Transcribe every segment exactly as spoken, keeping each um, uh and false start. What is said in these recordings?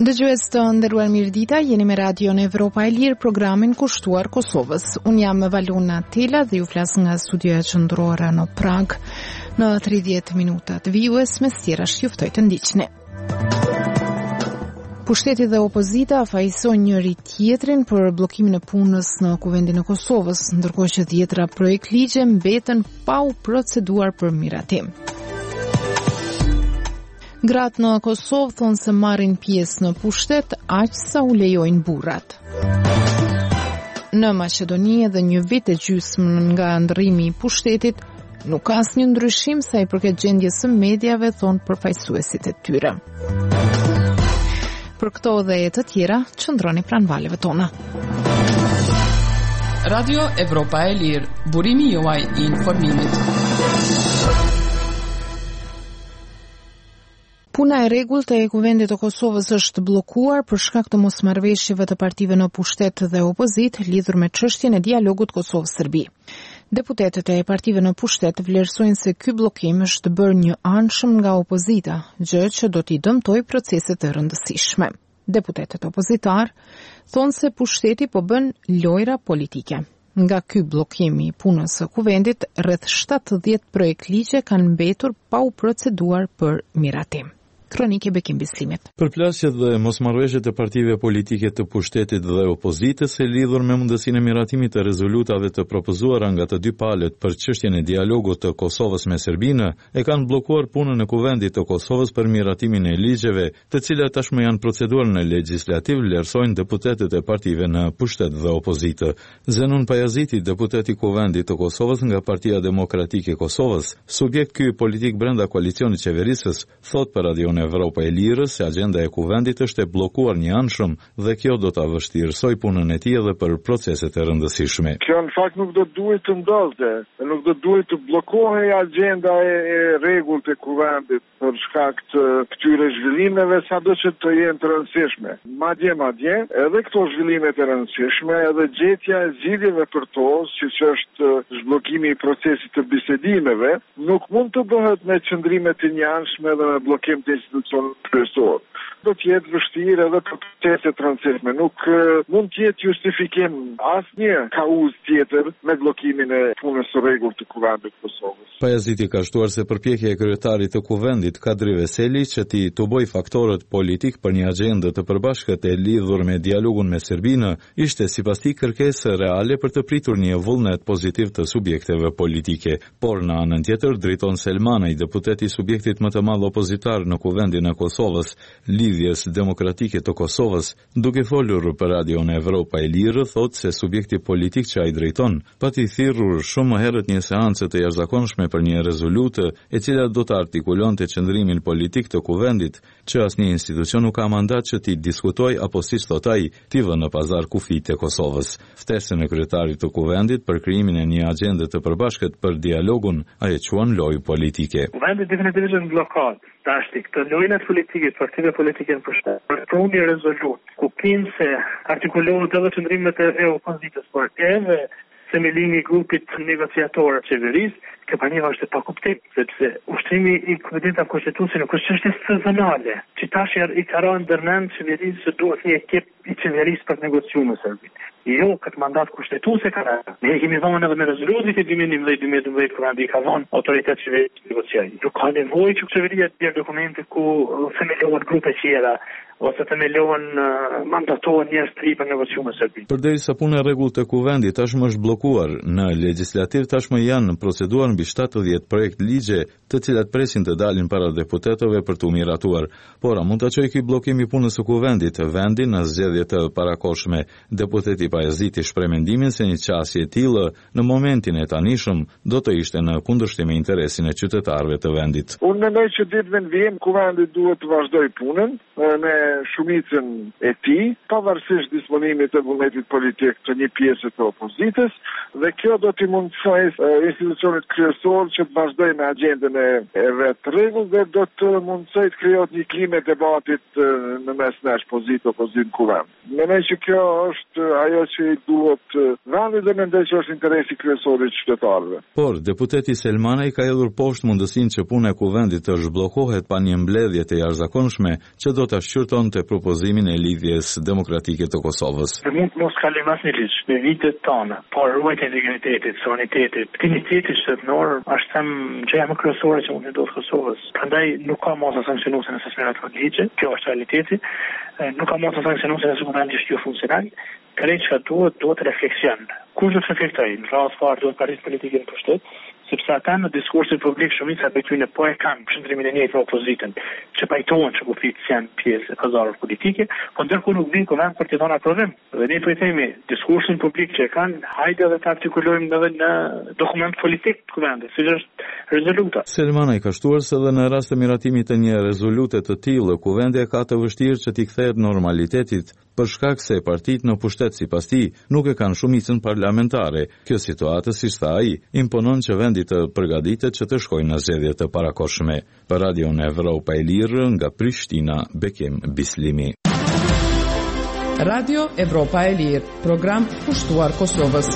Dëgjues të nderuar, mirëdita, jeni me Radio në Evropa e Lirë, programin kushtuar Kosovës. Unë jam Valuna Tela dhe ju flas nga studioja qendrore në Prag. Në tridhjetë minutat vijues me sqarash ju ftoj të ndiqni. Pushteti dhe opozita fajsojnë njëri tjetrin për bllokimin e punës në Kuvendin e Kosovës, ndërkohë që dhjetra projekt ligje mbeten pa u proceduar për miratim. Gratë në Kosovë thonë se marrin pjesë në pushtet aq sa u lejojnë burrat. Në Maqedoni edhe një vit e gjysmë nga ndërrimi i pushtetit nuk ka asnjë ndryshim sa i përket gjendjes së mediave, thonë përfaqësuesit e tyre. Për këto dhe e të tjera, qëndroni pranë valeve tona. Radio Evropa e Lirë, burimi juaj i informimit. Puna e rregullt e Kuvendit të Kosovës është bllokuar për shkak të mosmarrëveshjeve të partive në pushtet dhe opozit lidhur me çështjen e dialogut Kosovë-Serbi. Deputetët e partive në pushtet vlerësojnë se ky bllokim është bërë një anshëm nga opozita, gjë që do t'i dëmtojë proceset e rëndësishme. Deputetët opozitar thonë se pushteti po bën lojra politike. Nga ky bllokim i punës së kuvendit, rreth shtatëdhjetë projekt ligje kanë mbetur pa u proceduar për miratim. Kronike Bekim Bislimit. Përplasjet dhe mosmarrëveshjet e partive politike të pushtetit dhe opozitës e lidhur me mundësinë e miratimit të rezolutave të propozuara nga të dy palët për çështjen e dialogut të Kosovës me Serbinë e kanë bllokuar punën e Kuvendit të Kosovës për miratimin e ligjeve, të cilat tashmë janë proceduar në legjislativ, vlerësojnë deputetët e partive në pushtet dhe opozitë. Zenon Pajaziti, deputet i Kuvendit të Kosovës nga Partia Demokratike e Kosovës, subjekt ky politik brenda koalicionit qeverisës, thot për Radio Evropa e Lirës se agenda e kuvendit është e bllokuar një anshëm dhe kjo do ta vështirësoj punën e tij edhe për proceset e rëndësishme. Kjo në fakt nuk do duhet të ndodhte, nuk do duhet të bllokohej agenda e, e rregullt e kuvendit për shkak të këtyre zhvillimeve, sado që të jenë të rëndësishme. Madje madje, edhe këto zhvillime të rëndësishme, edhe gjetja e zgjidhjeve për to, siç është zhbllokimi i procesit të bisedimeve, nuk mund të bëhet me qëndrime të njëanshme dhe me bllokim të institucionit kryesor. Do të jetë vështirë edhe për proceset të rëndësishme. Nuk uh, mund të jetë justifikim asnjë kauzë tjetër me bllokimin e punës së rregullt të Kuvendit të Kosovës. Pajaziti ka shtuar se përpjekja e kryetarit të Kuvendit Kadri Veseli që t'i tuboj faktorët politik për një agjendë të përbashkët e lidhur me dialogun me Serbinë ishte sipas tij kërkesë reale për të pritur një vullnet pozitiv të subjekteve politike. Por në anën tjetër drejton Selmanaj, deputeti i subjektit më të madh opozitar në Kuvendin e Kosovës, Lidhjes Demokratike të Kosovës, duke folur për Radio në Evropa e Lirë, thotë se subjekti politik që ai drejton pati thirrur shumë më herët një seancë të jashtëzakonshme për një rezolutë e cila do të artikulonte qëndrimin politik të kuvendit, që asnjë institucion nuk ka mandat që t'i diskutojë apo siç thotë ai, t'i vënë në pazar kufijtë e Kosovës. Ftesën e kryetarit të kuvendit për krijimin e një agjende të përbashkët për dialogun ai e quan lojë politike. Kuvendi definitivisht në blokad. Tashti këtë lojën e politikit, partive politike në pushtet, për pruni një rezolut, ku kinë se artikulohet edhe qëndrimet e opozitës, por edhe themelimi i grupit negociator të qeverisë, kjo paniva është e pakuptim, sepse ushtrimi i Kuvendit të Konstitucionit nuk është çështje sezonale, që tash i ka rënë ndërmend qeverisë se duhet një ekip i qeverisë për negociu me Serbinë. Jo, këtë mandat kushtetuese ka rënë. Ne kemi dhënë edhe me rezolutit e dy mijë e njëmbëdhjetë dy mijë e dymbëdhjetë Kuvendi ka dhënë autoritet qeverisë të negociojë. Nuk ka nevojë që qeveria të bjerë dokumente ku themelohen grupe tjera ose themelohen uh, mandatohen njerëz të ri për negociu me Serbinë. Përderisa puna e rregullt të kuvendit tashmë është bllokuar, në legjislativ tashmë janë në proceduar mbi shtatëdhjetë projekt ligje, të cilat presin të dalin para deputetëve për të miratuar. Por a mund ta çojë ky bllokim i punës së kuvendit vendin në zgjedhje të parakohshme? Deputeti Pajaziti shpreh mendimin se një qasje e tillë në momentin e tanishëm do të ishte në kundërshtim me interesin e qytetarëve të vendit. Unë mendoj që ditën e vijim kuvendi duhet të vazhdojë punën me shumicën e tij, pavarësisht disponimit të vullnetit politik të një pjesë të opozitës Dhe kjo do t'i mundsoj institucionit kryesor që të vazhdojë me agjendën e, e vetë rregull dhe do të mundsoj të krijohet një klimë debatit në mes nesh pozitë opozitë kuvend. Mendoj që kjo është ajo që i duhet vendit dhe mendoj që është interesi kryesor i qytetarëve. Por deputeti Selmanaj ka hedhur poshtë mundësinë që puna e kuvendit të zhbllokohet pa një mbledhje të jashtëzakonshme që do ta shqyrtonte propozimin e lidhjes demokratike të Kosovës. Mund mos kalojmë asnjë ligj në vitet tona, por ruajtja e integritetit, suverenitetit, dignitetit shtetëror është them gjëja më kryesore që mund të ndodhë Kosovës. Prandaj nuk ka mos të sanksionuese nëse smerat të ligje, kjo është realiteti. Nuk ka mos të sanksionuese nëse kuvendi është jo funksional. Krejt që duhet, duhet refleksion. Kush do të reflektoj? Në rrasë farë duhet partitë politike në pushtet, sepse ata në diskursin publik shumica e tyre po e kanë qëndrimin e njëjtë me opozitën, që pajtohen që kufit janë pjesë e pazareve politike, por ndërkohë nuk vin kuvend për të dhënë aprovim. Dhe ne po i themi diskursin publik që kanë, hajde edhe ta artikulojmë edhe në dokument politik të kuvendit, siç është rezoluta. Selmanaj ka shtuar se edhe në rast të miratimit të një rezolute të tillë, kuvendi ka të vështirë që t'i kthehet normalitetit për shkak se partitë në pushtet sipas tij nuk e kanë shumicën parlamentare. Kjo situatë, siç tha ai, imponon që vendi të përgatitet që të shkojnë në zgjedhje të parakohshme. Për Radion Evropa e Lirë nga Prishtina, Bekim Bislimi. Radio Evropa e Lirë, program pushtuar Kosovës.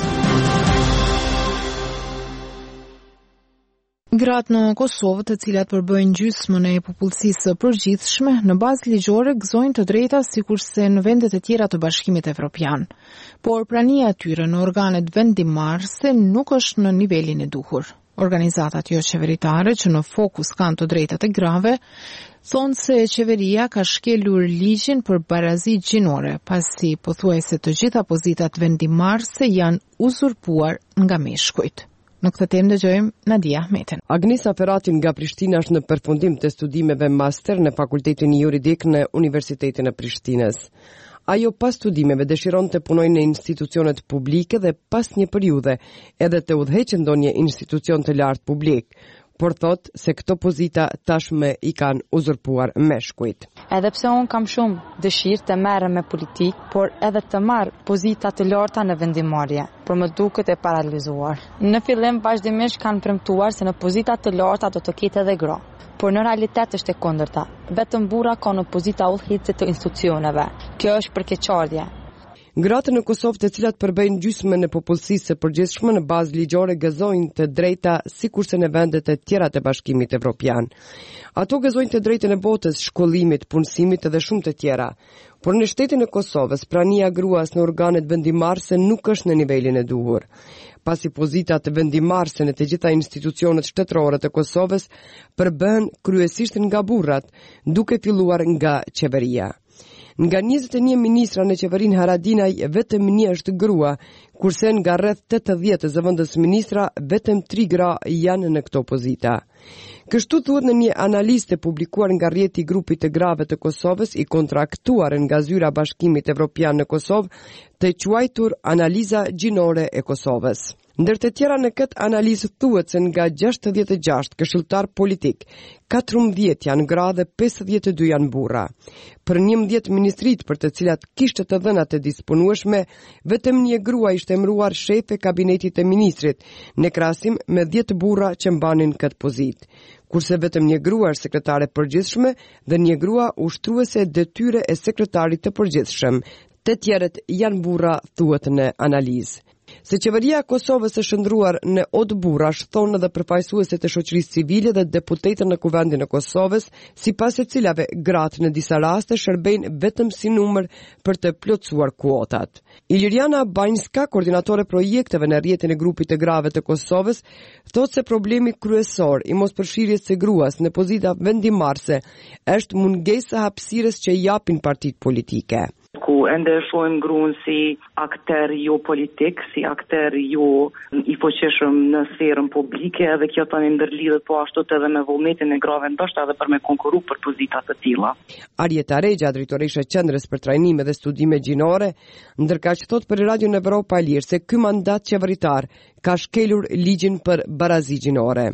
Gratë në Kosovë, të cilat përbëjnë gjysmën e popullsisë së përgjithshme, në bazë ligjore gëzojnë të drejta sikurse në vendet e tjera të Bashkimit Evropian. Por prania e tyre në organet vendimmarrëse nuk është në nivelin e duhur. Organizatat jo qeveritare që në fokus kanë të drejtat e grave, thonë se qeveria ka shkelur ligjin për barazi gjinore, pasi pothuajse të gjitha pozitat vendimmarrëse janë uzurpuar nga meshkujt. Në këtë temë dëgjojmë Nadia Ahmeten. Agnesa Feratin nga Prishtina është në përfundim të studimeve master në Fakultetin Juridik në Universitetin e Prishtinës. Ajo pas studimeve dëshiron të punojë në institucionet publike dhe pas një periudhe edhe të udhëheqë ndonjë institucion të lartë publik, por thot se këto pozita tashmë i kanë uzurpuar meshkujt. Edhe pse unë kam shumë dëshirë të merrem me politik, por edhe të marr pozita të larta në vendimmarrje, por më duket e paralizuar. Në fillim vazhdimisht kanë premtuar se në pozita të larta do të ketë edhe gra, por në realitet është e kundërta. Vetëm burra kanë në pozita udhëheqëse të institucioneve. Kjo është përkeqardhje. Gratë në Kosovë të cilat përbëjnë gjysmën e popullsisë së përgjithshme në bazë ligjore gëzojnë të drejta sikurse në vendet e tjera të Bashkimit Evropian. Ato gëzojnë të drejtën e botës, shkollimit, punësimit dhe shumë të tjera. Por në shtetin e Kosovës, prania gruas në organet vendimmarrëse nuk është në nivelin e duhur. Pasi pozitat vendimmarrëse në të gjitha institucionet shtetërore të Kosovës përbëhen kryesisht nga burrat, duke filluar nga qeveria. Nga njëzet e një ministra në qeverin Haradinaj, vetëm një është grua, kurse nga rreth tetëdhjetë zëvendës ministra, vetëm tri gra janë në këto pozita. Kështu thuhet në një analizë publikuar nga rrjeti i grupit të grave të Kosovës i kontraktuar nga zyra Bashkimit Evropian në Kosovë, të quajtur Analiza Gjinore e Kosovës. Ndër të tjera në këtë analizë thuhet se nga gjashtëdhjetë e gjashtë këshilltar politik, katërmbëdhjetë janë gra dhe pesëdhjetë e dy janë burra. Për njëmbëdhjetë ministrit për të cilat kishte të dhënat e disponueshme, vetëm një grua ishte emëruar shefe kabinetit të ministrit, në krahasim me dhjetë burra që mbanin këtë pozitë. Kurse vetëm një grua është sekretare përgjithshme dhe një grua ushtruese detyre e sekretarit të përgjithshëm. Të tjerët janë burra, thuhet në analizë. Se qeveria e Kosovës është shndruar në odë burrash, thonë edhe përfaqësuesit të shoqërisë civile dhe deputetët në Kuvendin e Kosovës, sipas të cilave gratë në disa raste shërbejnë vetëm si numër për të plotësuar kuotat. Iliriana Banjska, koordinatore projekteve në rrjetin e grupit të grave të Kosovës, thotë se problemi kryesor i mospërfshirjes së gruas në pozita vendimmarrëse është mungesa hapësirës që japin partitë politike. Ku ende shohim gruan si akter jo politik, si akter jo i fuqishëm në sferën publike, dhe kjo tani ndërlidhet po ashtu edhe me vullnetin e grave, ndoshta edhe për me konkuru për pozita të tilla. Arjeta Regja, drejtoresha e Qendrës për Trajnime dhe Studime Gjinore, ndërkaq thot për Radion Evropa e Lirë se ky mandat qeveritar ka shkelur ligjin për barazi gjinore.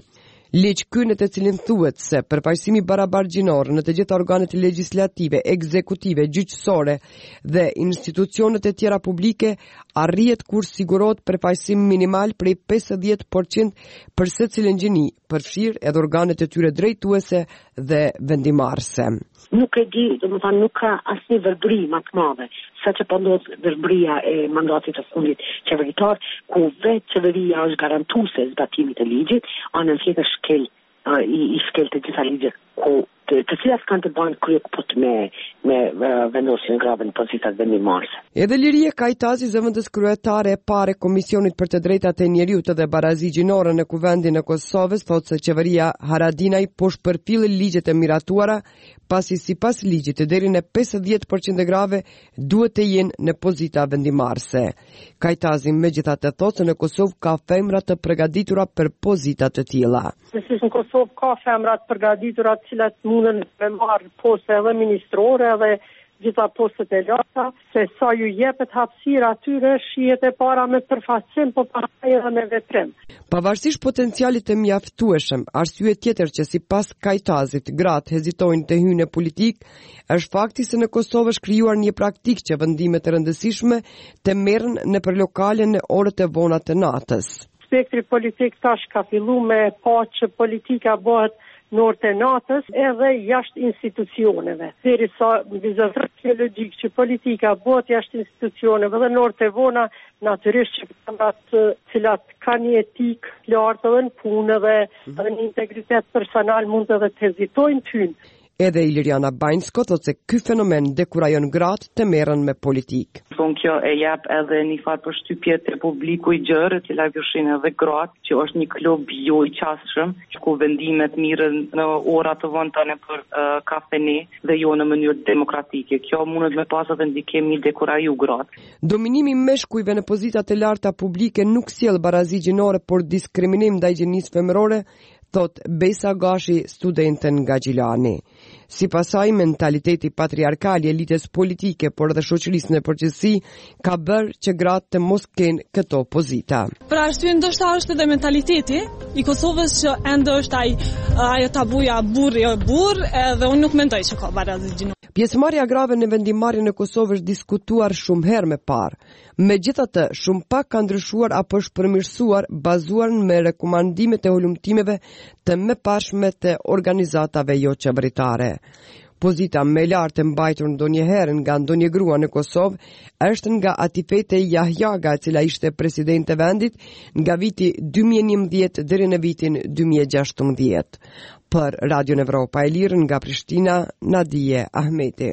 Ligj ky në të cilin thuhet se përfaqësimi barabartëgjinor në të gjitha organet legjislative, ekzekutive, gjyqësore dhe institucionet e tjera publike arrihet kur sigurohet përfaqësim minimal prej pesëdhjetë përqind për secilën gjini, përfshirë edhe organet e tyre drejtuese dhe vendimarrëse. Nuk e di, do të thënë nuk ka asnjë verbëri më të madhe sa që po ndodh verbëria e mandatit të fundit qeveritar, ku vetë qeveria është garantuese zbatimit të ligjit, anën tjetër shkel uh, i, i shkel të gjitha ligjet ku të, të cilat kanë të bëjnë kryeput me me uh, vendosjen grave në pozitat vendimarrëse. Edhe Liria Kajtazi, zëvendës kryetare e parë e Komisionit për të Drejtat e Njeriut dhe Barazi Gjinore në Kuvendin e Kosovës, thotë se qeveria Haradinaj po shpërfillë ligjet e miratuara, pasi sipas ligjit deri në pesëdhjetë përqind e grave duhet të jenë në pozita vendimarrëse. Kajtazi megjithatë thotë se në Kosovë ka femra të përgatitura për pozita të tilla. Në Kosovë ka femra të përgatitura të cilat mundën me marrë poste edhe ministrore edhe gjitha postet e larta, se sa ju jepet hapësira atyre shihet e para me përfaqësim, po pastaj edhe me veprim. Pavarësisht potencialit të mjaftueshëm, arsye tjetër që sipas Kajtazit gratë hezitojnë të hyjnë në politik, është fakti se në Kosovë është krijuar një praktikë që vendime të rëndësishme të merren nëpër lokale në orët e vona të natës. Spektri politik tash ka filluar me pa që politika bëhet në orët e natës edhe jashtë institucioneve. Derisa vizazat kjo logjik që politika bëhet jashtë institucioneve dhe në orët e vona, natyrisht që femrat të cilat kanë një etik lartë edhe në punë dhe edhe në integritet personal mund edhe të hezitojnë të hyjnë. Edhe Iliriana Bajnsko thotë se ky fenomen dekurajon gratë të merren me politikë. Von kjo e jep edhe një farë përshtypje të publiku i gjerë, të cila vjushin edhe gratë, që është një klub jo i qasshëm, ku vendimet mirën në ora të vontane për uh, kafene dhe jo në mënyrë demokratike. Kjo mundet me pas edhe ndikim një dekuraju gratë. Dominimi i meshkujve në pozita të larta publike nuk sjell barazi gjinore, por diskriminim ndaj gjinisë femërore, thot Besa Gashi, studente nga Gjilani. Sipas saj, mentaliteti patriarkal i elitës politike, por edhe shoqërisë në përgjithësi, ka bërë që gratë të mos kenë këto pozita. Për arsye ndoshta është edhe mentaliteti i Kosovës që ende është ai ajo tabuja burri o burr, edhe unë nuk mendoj që ka barazi gjinore. Pjesëmarrja grave në vendimarrjen e Kosovës është diskutuar shumë herë më parë. Megjithatë, shumë pak ka ndryshuar apo është përmirësuar bazuar me rekomandimet e hulumtimeve të mëparshme të organizatave jo qeveritare. Pozita më e lartë e mbajtur ndonjëherë nga ndonjë grua në Kosovë është nga Atifete Jahjaga, e cila ishte presidente e vendit nga viti dy mijë e njëmbëdhjetë deri në vitin dy mijë e gjashtëmbëdhjetë. Për Radio Evropa e Lirë nga Prishtina, Nadije Ahmeti.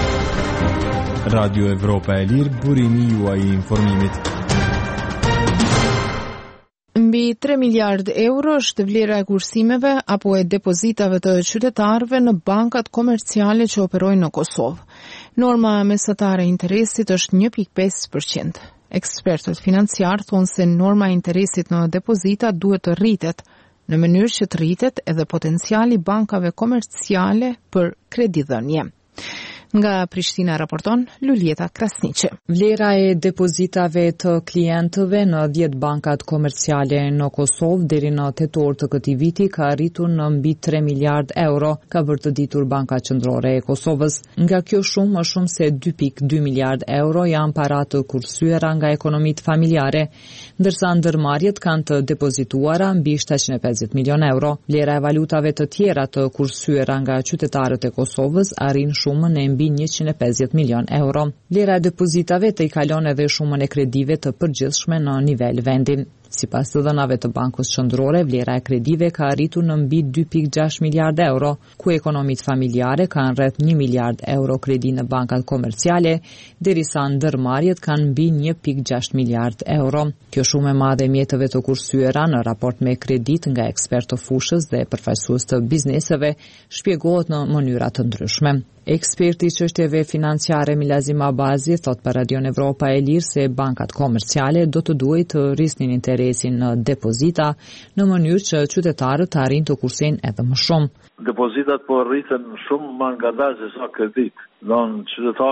Radio Evropa e Lirë, burimi juaj i informimit. Mbi tre miliard euro është vlera e kursimeve apo e depozitave të qytetarëve në bankat komerciale që operojnë në Kosovë. Norma mesatare e interesit është një pikë pesë përqind. Ekspertët financiar thonë se norma e interesit në depozita duhet të rritet, në mënyrë që të rritet edhe potenciali bankave komerciale për kredidhënie. Nga Prishtina raporton Lulieta Krasniqi. Vlera e depozitave të klientëve në dhjetë bankat komerciale në Kosovë deri në tetor të këtij viti ka arritur në mbi tre miliard euro, ka bërë të ditur Banka Qendrore e Kosovës. Nga kjo shumë, më shumë se dy pikë dy miliard euro janë para të kursyeera nga ekonomitë familjare, ndërsa ndërmarrjet kanë të depozituara mbi shtatëqind e pesëdhjetë milion euro. Vlera e valutave të tjera të kursyeera nga qytetarët e Kosovës arrin shumën e mbi njëqind e pesëdhjetë milion euro. Vlera e depozitave të i kalon edhe shumën e kredive të përgjithshme në nivel vendi. Sipas të dhënave të Bankës Qendrore, vlera e kredive ka arritur në mbi dy pikë gjashtë miliard euro, ku ekonomitë familjare kanë rreth një miliard euro kredi në bankat komerciale, derisa ndërmarrjet kanë mbi një pikë gjashtë miliard euro. Kjo shumë e madhe e mjeteve të kursyera në raport me kredit nga ekspertë të fushës dhe përfaqësues të bizneseve shpjegohet në mënyra të ndryshme. Eksperti i çështjeve financiare Milazim Abazi thot për Radio Evropa e Lirë se bankat komerciale do të duhet të rrisnin interesin në depozita në mënyrë që qytetarët të arrijnë të kursejnë edhe më shumë. Depozitat po rriten shumë më ngadalë se sa kredit. Don qytetarët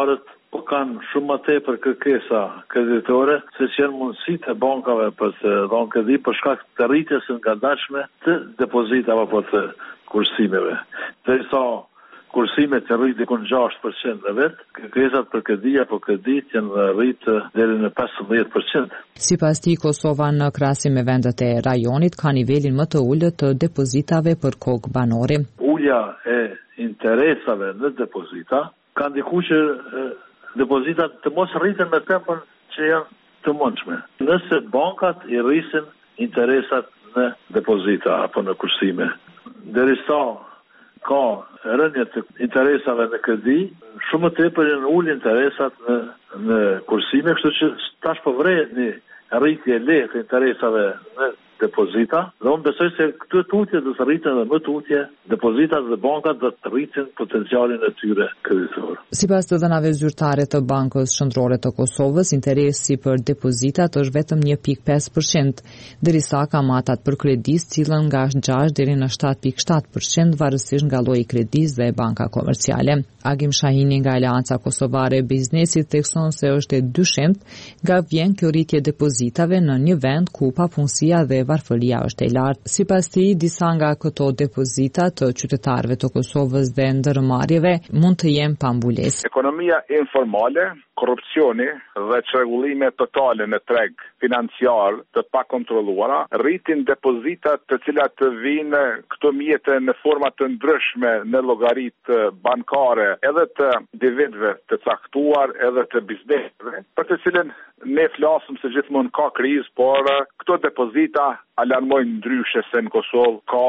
po kanë shumë më tepër kërkesa kreditore se që janë mundësitë e bankave për të dhënë kredi për shkak të rritjes së ngadalshme të depozitave apo të kursimeve. Derisa kursimet të rritë dikun gjashtë përqind në vetë, kërkesat për kredi apo kredit janë rritë deri në pesëmbëdhjetë përqind. Sipas tij, Kosova në krahasim me vendet e rajonit ka nivelin më të ulët të depozitave për kokë banore. Ulja e interesave në depozita ka ndikuar që depozitat të mos rriten me tempën që janë të mundshme. Nëse bankat i rrisin interesat në depozita apo në kursime, derisa ka rënje të interesave në kredi, shumë më tepër janë ulë interesat në në kursime, kështu që tash po vret një rritje lehtë të interesave në depozita, dhe unë besoj se këtë tutje do të rriten dhe më tutje, depozitat dhe bankat do të rritin potencialin e tyre kreditor. Sipas të dhënave zyrtare të Bankës Qendrore të Kosovës, interesi për depozitat është vetëm një pikë pesë përqind, derisa kamatat për kredis cilën nga gjashtë deri në shtatë pikë shtatë përqind varësisht nga lloji i kredis dhe banka komerciale. Agim Shahini nga Aleanca Kosovare e Biznesit thekson se është e dyshimt nga vjen kjo rritje depozitave në një vend ku papunësia dhe varfëria është e lartë. Sipas tij, disa nga këto depozita të qytetarëve të Kosovës dhe ndërmarrjeve mund të jenë pa mbulesë. Ekonomia informale, korrupsioni dhe çrregullime totale në treg financiar të pakontrolluara rritin depozitat të cilat të vinë këto mjete në forma të ndryshme në llogaritë bankare edhe të individëve të caktuar edhe të bizneseve, për të cilën ne flasim se gjithmonë ka krizë, por këto depozita alarmojnë ndryshe se në Kosovë ka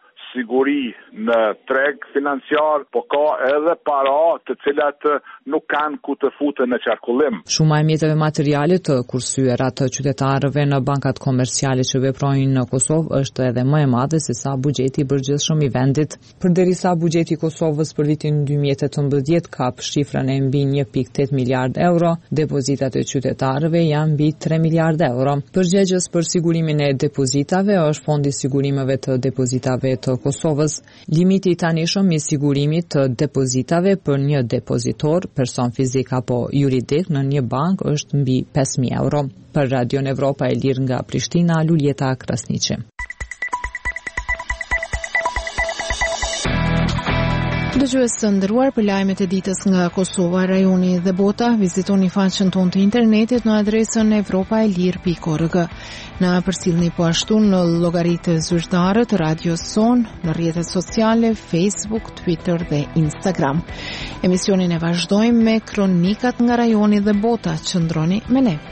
siguri në treg financiar, po ka edhe para të cilat nuk kanë ku të futen në qarkullim. Shuma e mjeteve materiale të kursyeera të qytetarëve në bankat komerciale që veprojnë në Kosovë është edhe më e madhe se sa buxheti i përgjithshëm i vendit. Përderisa buxheti i Kosovës për vitin dy mijë e tetëmbëdhjetë kap shifrën e mbi një pikë tetë miliard euro, depozitat e qytetarëve janë mbi tre miliard euro. Përgjegjës për sigurimin e depozitave është Fondi i Sigurimeve të Depozitave të Kosovës. Limiti i tanishëm i sigurimit të depozitave për një depozitor, person fizik apo juridik në një bank është mbi pesë mijë euro. Për Radion Evropa e Lirë nga Prishtina, Luljeta Krasniqi. Dëgjues të nderuar, për lajmet e ditës nga Kosova, rajoni dhe bota, vizitoni faqen tonë të internetit në adresën evropa e lirë pikë org. Na përcjellni po ashtu në llogaritë zyrtare të Radios Son, në rrjetet sociale, Facebook, Twitter dhe Instagram. Emisionin e vazhdojmë me kronikat nga rajoni dhe bota. Qëndroni me ne.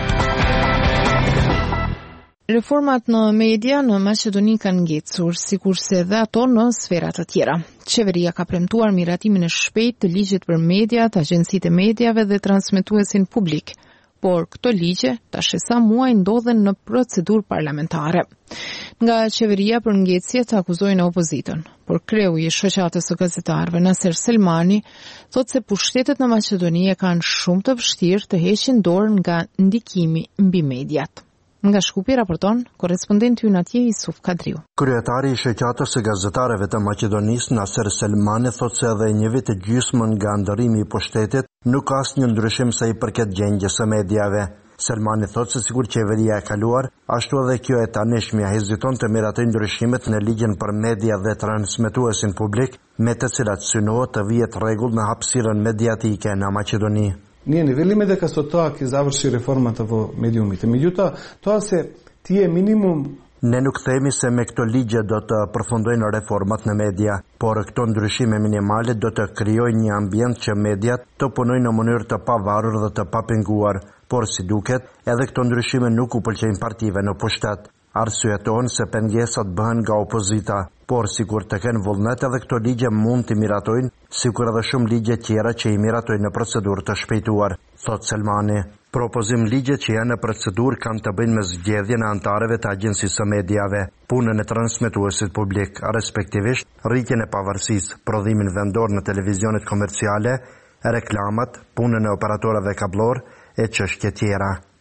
Reformat në media në Maqedoni kanë ngecur, sikurse dhe ato në sferat të tjera. Qeveria ka premtuar miratimin e shpejtë të ligjit për mediat, agjencitë e mediave dhe transmetuesin publik, por këto ligje tash sa muaj ndodhen në procedurë parlamentare. Nga qeveria për ngecjet akuzojnë opozitën, por kreu i shoqatës së gazetarëve Naser Selmani thotë se pushtetet në Maqedoni e kanë shumë të vështirë të heqin dorën nga ndikimi mbi mediat. Nga Shkupi raporton korrespondenti ynë atje Isuf Kadriu. Kryetari i shoqatës së gazetarëve të Maqedonisë Naser Selmani thotë se edhe një vit e gjysmë nga ndërrimi i pushtetit nuk ka asnjë ndryshim sa i përket gjendjes së mediave. Selmani thotë se sikur qeveria e kaluar, ashtu edhe kjo e tanishmja heziton të miratojë ndryshimet në ligjin për media dhe transmetuesin publik, me të cilat synohet të vihet rregull në hapësirën mediatike në Maqedoni. Ние не велиме дека со тоа ќе заврши реформата во медиумите. Меѓутоа, тоа се тие минимум. Ne nuk themi se me këto ligje do të përfundojnë reformat në media, por këto ndryshime minimale do të krijojnë një ambient që mediat të punojnë në mënyrë të pavarur dhe të papenguar, por si duket, edhe këto ndryshime nuk u pëlqejnë partive në pushtet. Arsyeton se pengesat bëhen nga opozita, por sikur të kenë vullnet edhe këto ligje mund të miratojnë, sikur edhe shumë ligje tjera që i miratojnë në procedurë të shpejtuar, thot Selmani. Propozim ligje që janë në procedurë kanë të bëjnë me zgjedhjen e antarëve të agjencisë së mediave, punën e transmetuesit publik, respektivisht rritjen e pavarësisë, prodhimin vendor në televizionet komerciale, reklamat, punën e operatorëve kablor e çështje tjera.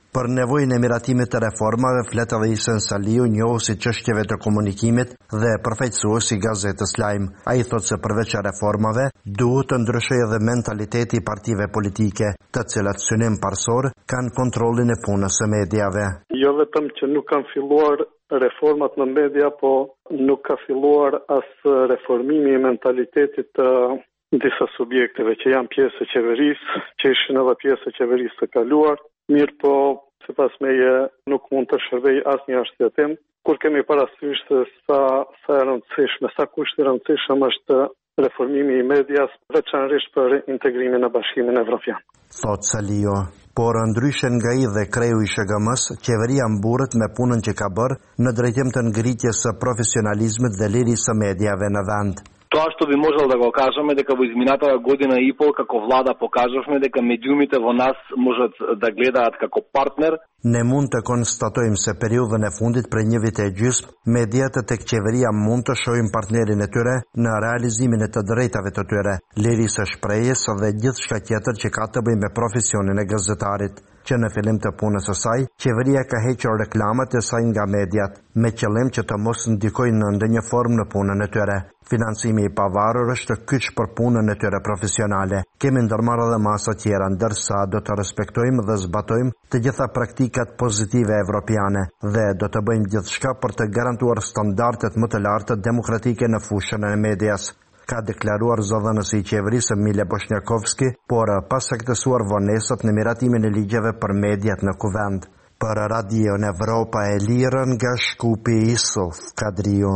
Për nevojën e miratimit të reformave, flet edhe Ihsan Saliu, njohuesi çështjeve të komunikimit dhe përfaqësuesi i gazetës Lajm. Ai thotë se përveç reformave, duhet të ndryshojë edhe mentaliteti i partive politike, të cilat synim parsor kanë kontrollin e punës së mediave. Jo vetëm që nuk kanë filluar reformat në media, po nuk ka filluar as reformimi i mentalitetit të disa subjekteve që janë pjesë e qeverisë, që ishin edhe pjesë e qeverisë të kaluar. Mirë po, sipas meje, nuk mund të shërbej asnjë arsyetëm, kur kemi parasysh se sa sa e rëndësishme, sa kusht i rëndësishëm është reformimi i medias, veçanërisht për integrimin në Bashkimin Evropian. Thot Salio, por ndryshe nga i dhe kreu i S H G M-s, qeveria mburret me punën që ka bërë në drejtim të ngritjes së profesionalizmit dhe lirisë së mediave në vend. Тоа што би можел да го кажеме дека во изминатата година и пол како влада покажавме дека медиумите во нас можат да гледаат како партнер. Ne mund të konstatojmë se periudhën e fundit për një vit e gjysmë, mediat tek qeveria mund të shohin partnerin e tyre në realizimin e të drejtave të tyre, lirisë së shprehjes dhe gjithçka tjetër që ka të bëjë me profesionin e gazetarit. Që në fillim të punës së saj, qeveria ka hequr reklamat e saj nga mediat, me qëllim që të mos ndikojnë në ndonjë formë në punën e tyre. Financimi i pavarur është kyç për punën e tyre profesionale. Kemi ndërmarrë edhe masa tjera, ndërsa do të respektojmë dhe zbatojmë të gjitha praktikat pozitive evropiane dhe do të bëjmë gjithçka për të garantuar standardet më të larta demokratike në fushën e medias, ka deklaruar zëdhënësi i qeverisë Mile Bosnjakovski, por pas saktësuar vonesat në miratimin e ligjeve për mediat në kuvend. Për Radio në Evropa e Lirë nga Shkupi Isuf Kadriu.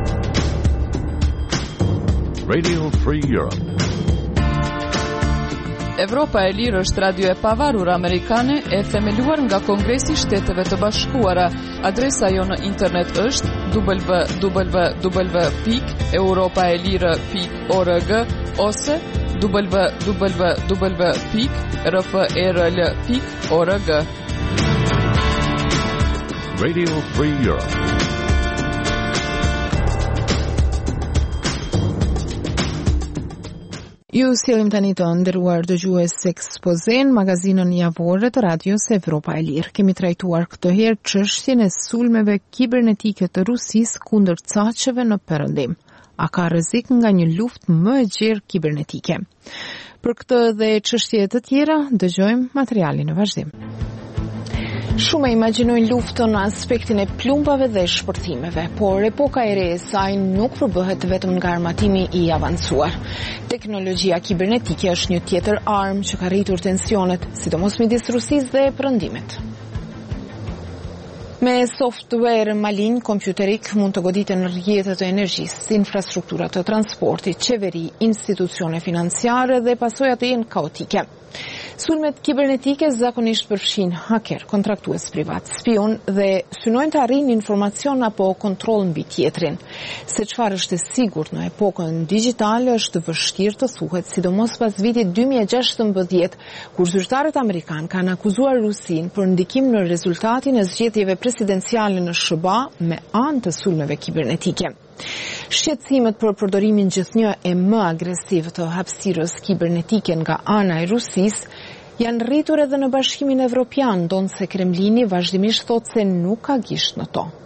Radio Free Europe. Evropa e Lirë është radio e pavarur amerikane e themeluar nga Kongresi i Shteteve të Bashkuara. Adresa jo në internet është w w w pikë europaelire pikë org ose w w w pikë r f e r l pikë org. Radio Free Europe. Ju sjellim tani të nderuar dëgjues ekspozen magazinën javore të radios Evropa e Lirë. Kemi trajtuar këtë herë çështjen e sulmeve kibernetike të Rusisë kundër caqeve në Perëndim. A ka rrezik nga një luftë më e gjerë kibernetike? Për këtë dhe çështje të tjera, dëgjojmë materialin në vazhdim. Shumë imagjinojnë luftën në aspektin e plumbave dhe shpërthimeve, por epoka e re e saj nuk përbëhet vetëm nga armatimi i avancuar. Teknologjia kibernetike është një tjetër armë që ka rritur tensionet, sidomos midis Rusisë dhe Perëndimit. Me software malin kompjuterik mund të goditen rrjetet e energjisë, infrastruktura të transportit, qeveri, institucione financiare dhe pasojat e jenë kaotike. Sulmet kibernetike zakonisht përfshin haker, kontraktues privat, spion dhe synojnë të arrijnë informacion apo kontroll mbi tjetrin. Se çfarë është e sigurt në epokën digjitale është vështirë të thuhet, sidomos pas vitit dy mijë e gjashtëmbëdhjetë, kur zyrtarët amerikan kanë akuzuar Rusinë për ndikim në rezultatin e zgjedhjeve presidenciale në S B A me anë të sulmeve kibernetike. Shqetësimet për përdorimin gjithnjë e më agresiv të hapësirës kibernetike nga ana e Rusisë janë rritur edhe në Bashkimin Evropian, ndonse Kremlini vazhdimisht thotë se nuk ka gisht në to.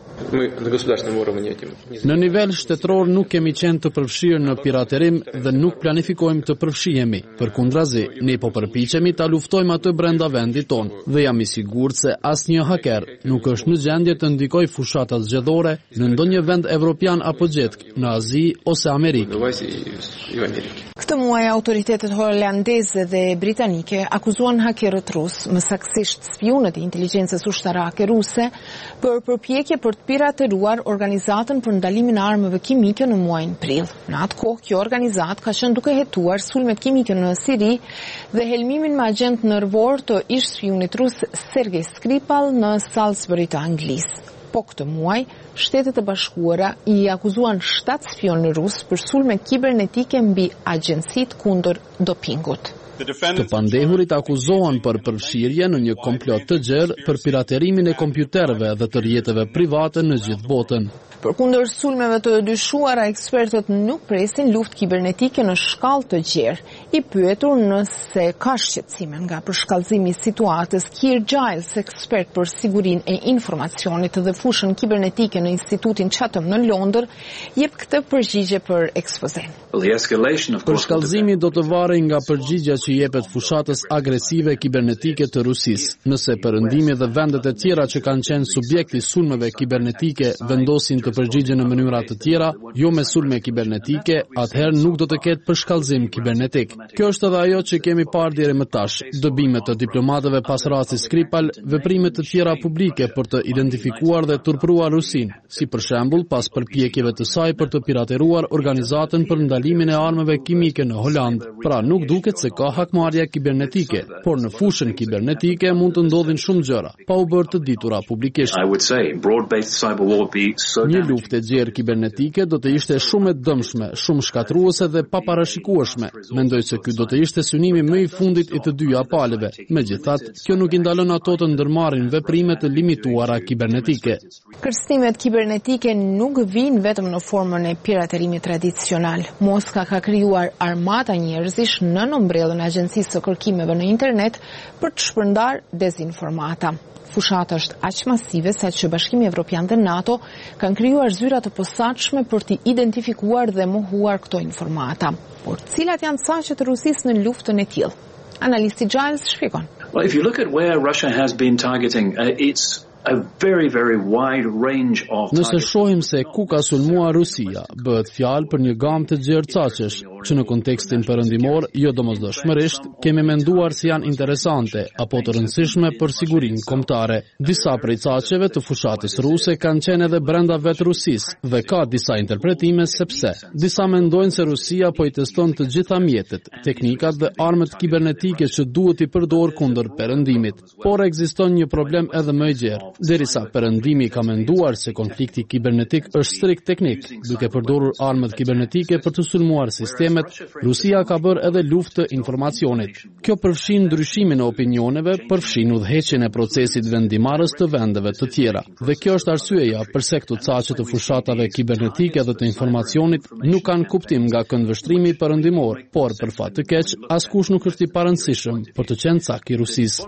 Në nivel shtetëror nuk kemi qenë të përfshirë në piraterim dhe nuk planifikojmë të përfshihemi. Përkundrazi, ne po përpiqemi ta luftojmë atë brenda vendit ton dhe jam i sigurt se asnjë haker nuk është në gjendje të ndikojë fushata zgjedhore në ndonjë vend evropian apo gjetk në Azi ose Amerikë. Këtë muaj autoritetet holandeze dhe britanike akuzuan hakerët rus, më saktësisht spionët e inteligjencës ushtarake ruse, për përpjekje për të pirateruar organizatën për ndalimin e armëve kimike në muajin prill. Në atë kohë, kjo organizatë ka qenë duke hetuar sulmet kimike në Siri dhe helmimin me agent nervor të ish spionit rus Sergej Skripal në Salisbury të Anglisë. Po këtë muaj, Shtetet e Bashkuara i akuzuan shtatë spionë rus për sulme kibernetike mbi agjencitë kundër dopingut. Të pandehurit akuzohen për përfshirje në një komplot të gjerë për piraterimin e kompjuterëve dhe të rrjeteve private në gjithë botën. Përkundër sulmeve të dyshuara, ekspertët nuk presin luftë kibernetike në shkallë të gjerë. I pyetur nëse ka shqetësime nga përshkallëzimi i situatës, Keir Giles, ekspert për sigurinë e informacionit dhe fushën kibernetike në Institutin Chatham në Londër, jep këtë përgjigje për ekspozen. Përshkallëzimi do të varej nga përgjigjja që jepet fushatës agresive kibernetike të Rusisë. Nëse Perëndimi dhe vendet e tjera që kanë qenë subjekti sulmeve kibernetike vendosin të përgjigjen në mënyra të tjera, jo me sulme kibernetike, atëherë nuk do të ketë përshkallëzim kibernetik. Kjo është edhe ajo që kemi parë deri më tash, dëbimet të diplomatëve pas rastit Skripal, veprime të tjera publike për të identifikuar dhe turpruar Rusinë, si për shembull pas përpjekjeve të saj për të pirateruar organizatën për ndalimin e armëve kimike në Holand. Pra nuk duket se ka hakmarrje kibernetike, por në fushën kibernetike mund të ndodhin shumë gjëra, pa u bërë të ditura publikisht. Një luftë e gjerë kibernetike do të ishte shumë e dëmshme, shumë shkatruese dhe paparashikueshme. Mendoj se ky do të ishte synimi më i fundit i të dyja palëve. Megjithatë, kjo nuk i ndalon ato të ndërmarrin veprime të limituara kibernetike. Kërstimet kibernetike nuk vijnë vetëm në formën e piraterimit tradicional. Moska ka krijuar armata njerëzish në ombrellën e Agjencisë së Kërkimeve në Internet për të shpërndarë dezinformata. Fushata është aq masive sa që Bashkimi Evropian dhe NATO kanë krijuar zyra të posaçme për të identifikuar dhe mohuar këto informata. Por cilat janë saqet e Rusisë në luftën e tillë? Analisti Giles shpjegon. Well, if you look at where Russia has been targeting, uh, it's a very very wide range of Nëse shohim se ku ka sulmuar Rusia, bëhet fjalë për një gamë të gjerë caqesh, që në kontekstin perëndimor, jo domosdoshmërisht, kemi menduar se janë interesante apo të rëndësishme për sigurinë kombëtare. Disa prej caqeve të fushatës ruse kanë qenë edhe brenda vetë Rusisë dhe ka disa interpretime sepse disa mendojnë se Rusia po i teston të gjitha mjetet, teknikat dhe armët kibernetike që duhet i përdor kundër perëndimit. Por ekziston një problem edhe më i gjerë. Derisa Perëndimi ka menduar se konflikti kibernetik është strikt teknik, duke përdorur armët kibernetike për të sulmuar sistemet, Rusia ka bërë edhe luftë të informacionit. Kjo përfshin ndryshimin e opinioneve, përfshin udhëheqjen e procesit vendimarrës të vendeve të tjera. Dhe kjo është arsyeja pse këto caqe të fushatave kibernetike dhe të informacionit nuk kanë kuptim nga këndvështrimi perëndimor, por për fat të keq, askush nuk është i parëndësishëm për të qenë cak i Rusisë.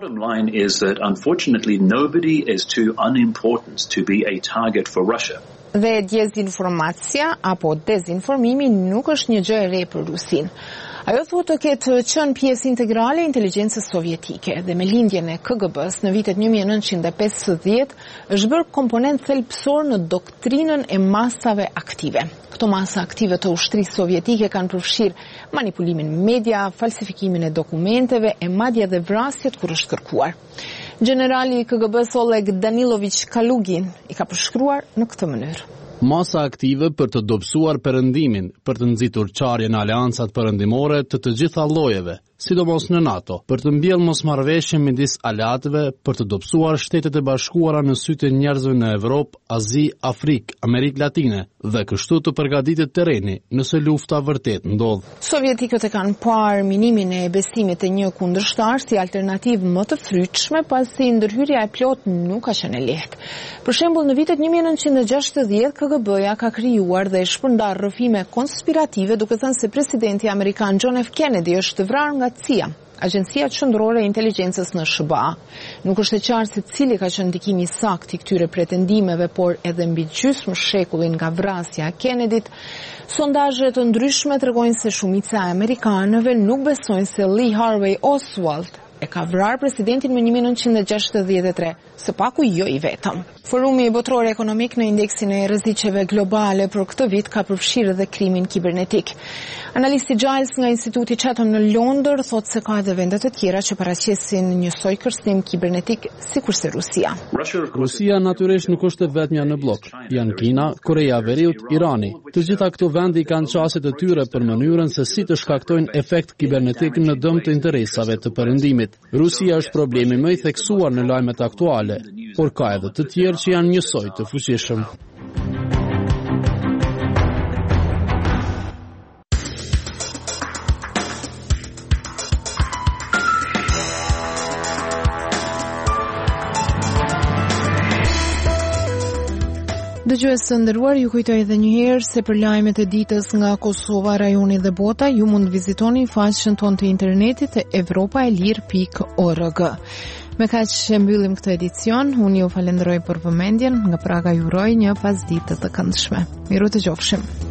Too unimportant to be a target for Russia. Dhe dezinformacia apo dezinformimi nuk është një gjë e re për Rusinë. Ajo thuhet të ketë qenë pjesë integrale e inteligjencës sovjetike dhe me lindjen e K G B-s në vitet një mijë e nëntëqind e pesëdhjetë është bërë komponent thelbësor në doktrinën e masave aktive. Këto masa aktive të ushtrisë sovjetike kanë përfshirë manipulimin media, falsifikimin e dokumenteve e madje edhe vrasjet kur është kërkuar. Generali i K G B-s Oleg Danilovich Kalugin i ka përshkruar në këtë mënyrë. Masa aktive për të dobësuar perëndimin, për të nxitur qarje në aleancat perëndimore të të gjitha llojeve, sidomos në NATO, për të mbjellë mosmarrëveshje midis aleatëve, për të dobësuar Shtetet e Bashkuara në sytë e njerëzve në Evropë, Azi, Afrikë, Amerikë Latine dhe kështu të përgatitet terreni nëse lufta vërtet ndodh. Sovjetikët e kanë parë minimin e besimit të një kundërshtar si alternativë më të frytshme, pasi ndërhyrja e plot nuk ka qenë e lehtë. Për shembull, në vitet një mijë e nëntëqind e gjashtëdhjetë K G B-ja ka krijuar dhe shpërndar rrëfime konspirative duke thënë se presidenti amerikan John F. Kennedy është vrarë nga C I A, Agjencia Qendrore e Inteligjencës në S B A. Nuk është e qartë se cili ka qenë ndikimi i saktë i këtyre pretendimeve, por edhe mbi gjysmë shekullin nga vrasja e Kennedyt, sondazhe të ndryshme tregojnë se shumica e amerikanëve nuk besojnë se Lee Harvey Oswald e ka vrarë presidentin më një mijë e nëntëqind e gjashtëdhjetë e tre, së paku jo i vetëm. Forumi botror ekonomik në indeksin e rreziqeve globale për këtë vit ka përfshirë edhe krimin kibernetik. Analisti Giles nga Instituti Chatham në Londër thotë se ka edhe vende të tjera që paraqesin njësoj kërcënim kibernetik sikurse Rusia. Rusia natyrisht nuk është vetmja në blok. Janë Kina, Korea e Veriut, Irani. Të gjitha këto vende kanë çastet e tyre për mënyrën se si të shkaktojnë efekt kibernetik në dëm të interesave të perëndimit. Rusia është problemi më i theksuar në lajmet aktuale, por ka edhe të tjerë që janë njësoj të fuqishëm. Dëgjues të nderuar, ju kujtoj edhe një herë se për lajmet e ditës nga Kosova, rajoni dhe bota, ju mund vizitoni faqen tonë të internetit evropaelir pikë org. Me kaq e mbyllim këtë edicion, unë ju falenderoj për vëmendjen, nga Praga ju uroj një pasditë të këndshme. Miru të qofshim.